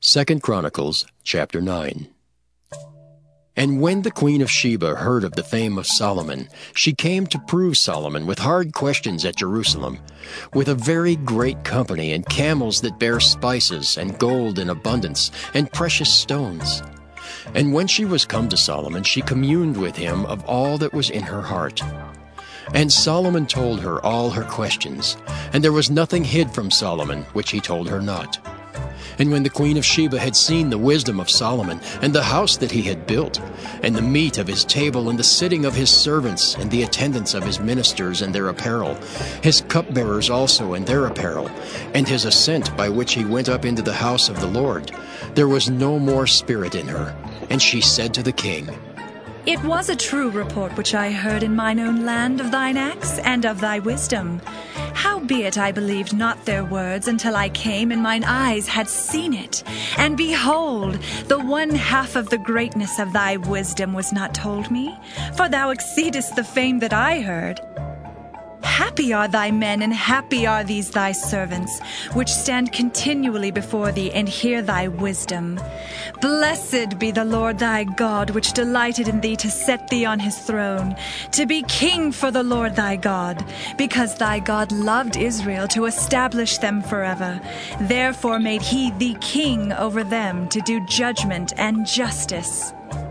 2 Chronicles chapter 9. And when the queen of Sheba heard of the fame of Solomon, she came to prove Solomon with hard questions at Jerusalem, with a very great company, and camels that bear spices, and gold in abundance, and precious stones. And when she was come to Solomon, she communed with him of all that was in her heart. And Solomon told her all her questions, and there was nothing hid from Solomon which he told her not. And when the queen of Sheba had seen the wisdom of Solomon, and the house that he had built, and the meat of his table, and the sitting of his servants, and the attendance of his ministers and their apparel, his cupbearers also and their apparel, and his ascent by which he went up into the house of the Lord, there was no more spirit in her. And she said to the king, It was a true report which I heard in mine own land of thine acts and of thy wisdom. Howbeit I believed not their words until I came, and mine eyes had seen it. And behold, the one half of the greatness of thy wisdom was not told me, for thou exceedest the fame that I heard. Happy are thy men, and happy are these thy servants, which stand continually before thee, and hear thy wisdom. Blessed be the Lord thy God, which delighted in thee to set thee on his throne, to be king for the Lord thy God, because thy God loved Israel to establish them forever. Therefore made he thee king over them, to do judgment and justice.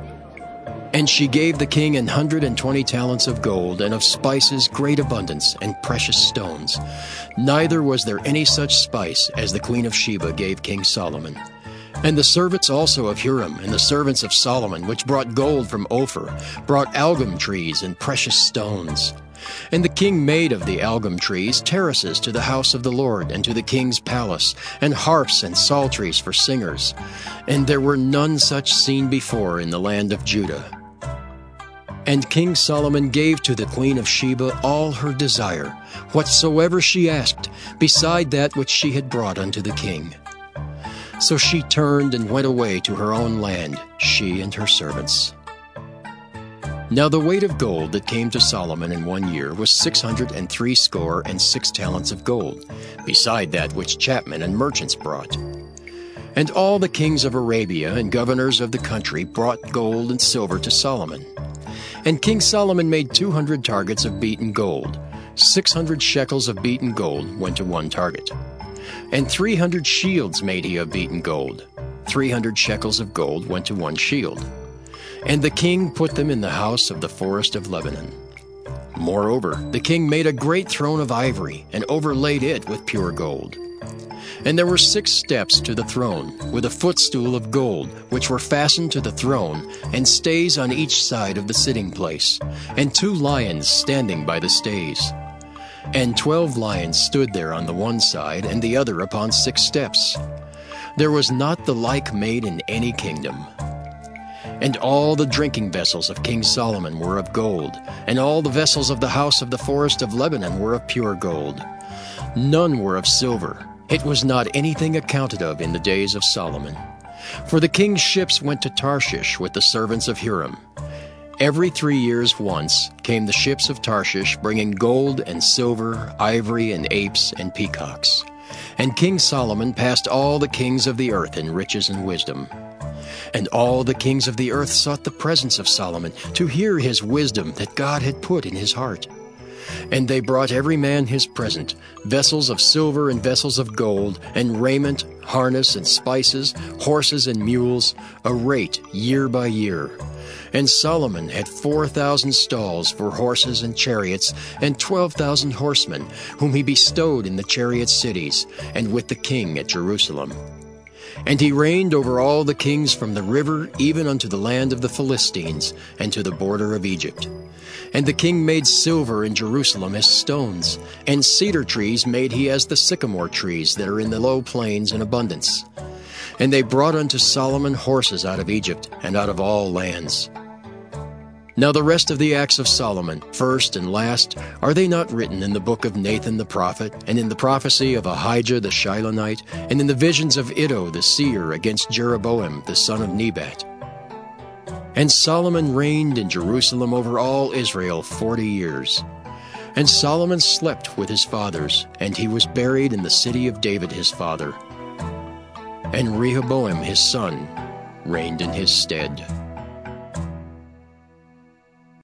And she gave the king 120 talents of gold, and of spices great abundance, and precious stones. Neither was there any such spice as the queen of Sheba gave King Solomon. And the servants also of Huram, and the servants of Solomon, which brought gold from Ophir, brought algum trees and precious stones. And the king made of the algum trees terraces to the house of the Lord, and to the king's palace, and harps and psalteries for singers. And there were none such seen before in the land of Judah. And King Solomon gave to the queen of Sheba all her desire, whatsoever she asked, beside that which she had brought unto the king. So she turned and went away to her own land, she and her servants. Now the weight of gold that came to Solomon in 1 year was 666 talents of gold, beside that which chapmen and merchants brought. And all the kings of Arabia and governors of the country brought gold and silver to Solomon. And King Solomon made 200 targets of beaten gold. 600 shekels of beaten gold went to one target. And 300 shields made he of beaten gold. 300 shekels of gold went to one shield. And the king put them in the house of the forest of Lebanon. Moreover, the king made a great throne of ivory, and overlaid it with pure gold. And there were 6 steps to the throne, with a footstool of gold, which were fastened to the throne, and stays on each side of the sitting place, and 2 lions standing by the stays. And 12 lions stood there on the one side, and the other upon 6 steps. There was not the like made in any kingdom. And all the drinking vessels of King Solomon were of gold, and all the vessels of the house of the forest of Lebanon were of pure gold. None were of silver. It was not anything accounted of in the days of Solomon. For the king's ships went to Tarshish with the servants of Huram. Every 3 years once came the ships of Tarshish, bringing gold and silver, ivory and apes and peacocks. And King Solomon passed all the kings of the earth in riches and wisdom. And all the kings of the earth sought the presence of Solomon, to hear his wisdom that God had put in his heart. And they brought every man his present, vessels of silver and vessels of gold, and raiment, harness and spices, horses and mules, a rate year by year. And Solomon had 4,000 stalls for horses and chariots, and 12,000 horsemen, whom he bestowed in the chariot cities, and with the king at Jerusalem. And he reigned over all the kings from the river even unto the land of the Philistines, and to the border of Egypt. And the king made silver in Jerusalem as stones, and cedar trees made he as the sycamore trees that are in the low plains in abundance. And they brought unto Solomon horses out of Egypt, and out of all lands. Now the rest of the acts of Solomon, first and last, are they not written in the book of Nathan the prophet, and in the prophecy of Ahijah the Shilonite, and in the visions of Iddo the seer against Jeroboam the son of Nebat? And Solomon reigned in Jerusalem over all Israel 40 years. And Solomon slept with his fathers, and he was buried in the city of David his father. and Rehoboam his son reigned in his stead.